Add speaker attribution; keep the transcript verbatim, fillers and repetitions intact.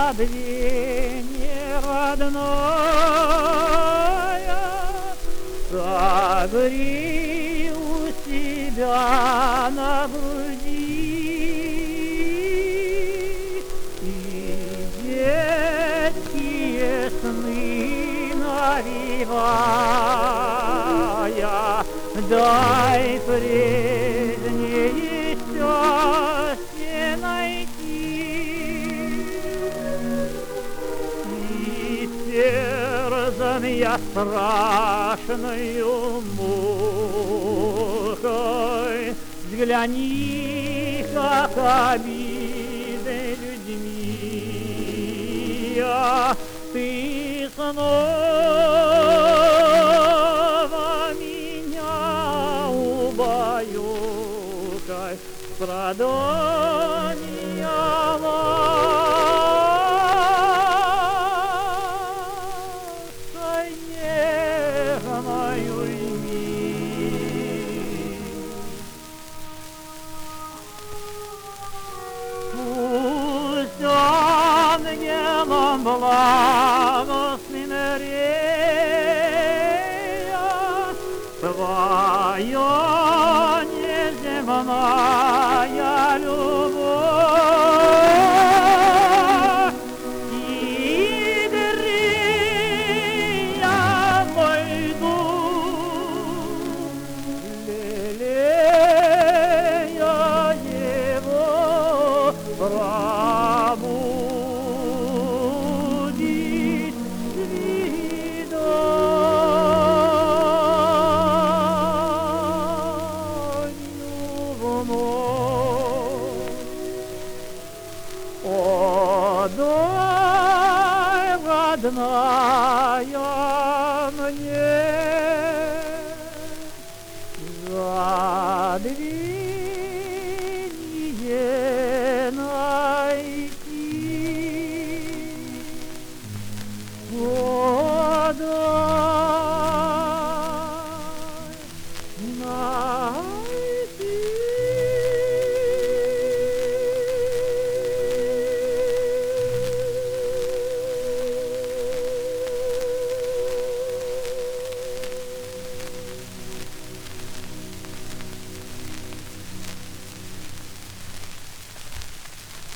Speaker 1: забвение родное, согри у себя на груди, и детские сны навевая, дай прежнее счастье найти. И терзан я страшною мукой, взгляни, как обиды людьми, а ты снова меня убаюкай, страдания лаской нежной уйми. Пусть ангелом благостным рея твоя неземная любовь, и грея мой дух, лелея его пробудит свиданью вновь. О, дай, родная, мне